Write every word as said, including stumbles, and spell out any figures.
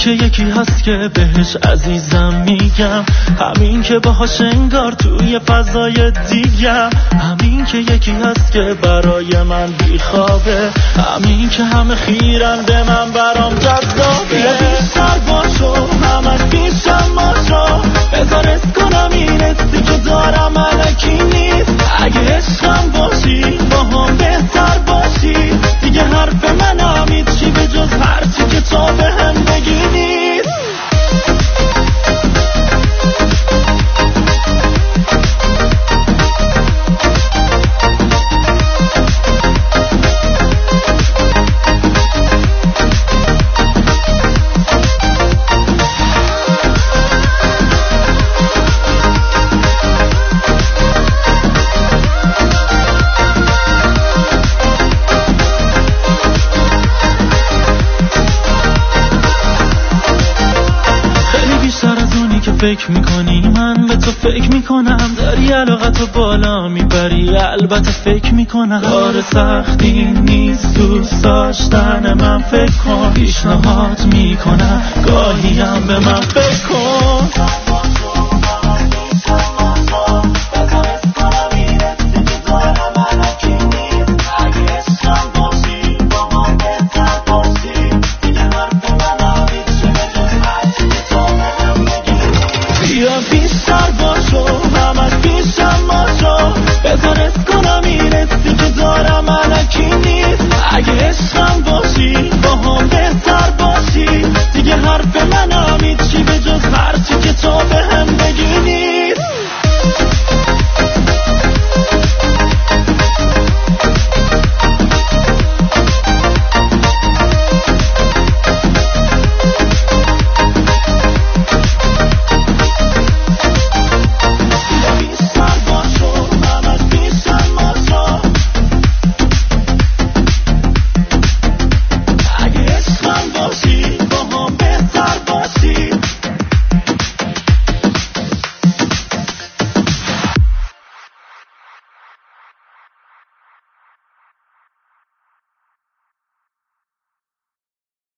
که یکی هست که بهش عزیزم میگم، همین که باهاش انگار توی فضای دیگم، همین که یکی هست که برای من بیخوابه، همین که همه خیرن به من برام جذابه. یا بیشتر باشو همش پیشم باشو، بذار اس کنم این حسی که دارم الکی نیست. اگه عشقم باشی با هم بهتر باشی، دیگه حرف من همید چی به جز هرچی که تو به هم بگی نیست. فکر میکنی من به تو فکر میکنم، داری علاقتو بالا میبری البته فکر میکنم. کار سختی نیست دوست داشتن من، فکر کن پیشنهاد میکنم گاهی هم به من فکر کن.